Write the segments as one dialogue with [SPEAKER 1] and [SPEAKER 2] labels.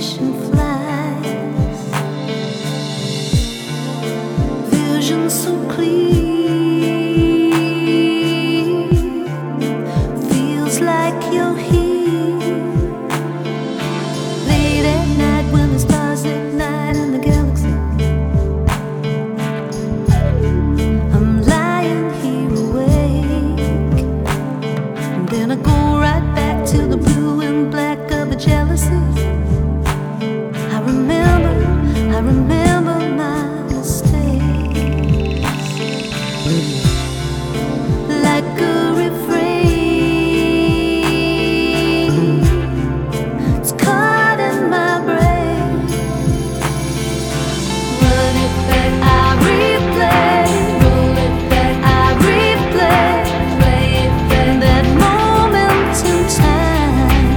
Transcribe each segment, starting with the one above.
[SPEAKER 1] imagination flies, vision so clear, feels like you're here. Late at night when the stars ignite in the galaxy, I'm lying here awake, and then I go right back to the blue and black of the jealousy. I remember my mistakes, like a refrain. It's caught in my brain. Run it back, I replay. Roll it back, I replay. Play it back, that moment in time.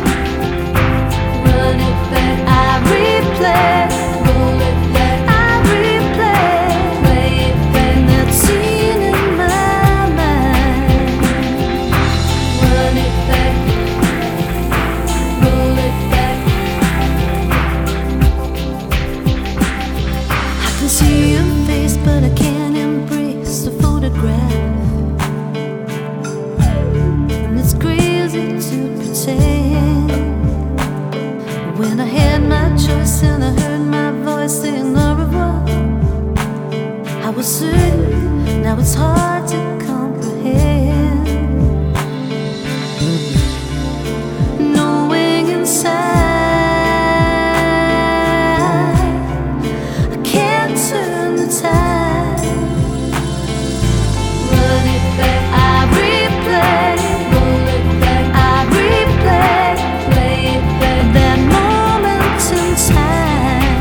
[SPEAKER 1] Run it back, I replay. Roll it back, I replay. Play it back, that scene in my mind. Run it back, roll it back. I can see your face, but I can't embrace the photograph. And it's crazy to pretend. When I had my choice and I heard my voice saying au revoir, I was certain, now it's hard to comprehend. Knowing inside I can't turn the tide. Run it back, I replay. Roll it back, I replay. Play it back, that moment in time.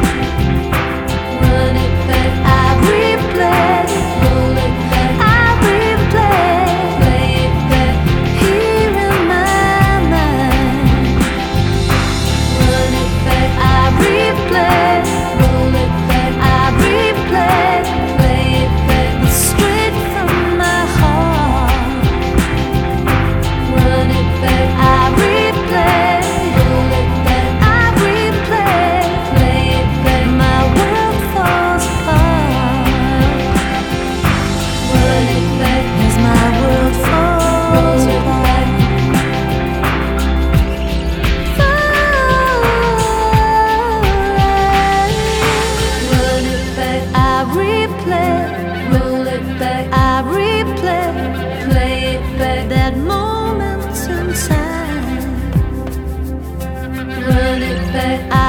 [SPEAKER 1] Run it back, I replay. Roll it back, I replay. Play it back, here in my mind. Run it back, I replay. Roll it back, I replay. Play it back, it's straight from my heart. Run it back, I replay. Roll it back, I replay. Play it back, my world falls apart. Run it back as my world falls apart. Run it back, I replay. Roll it back, I replay. Play it back, that moment in time. Run it back, I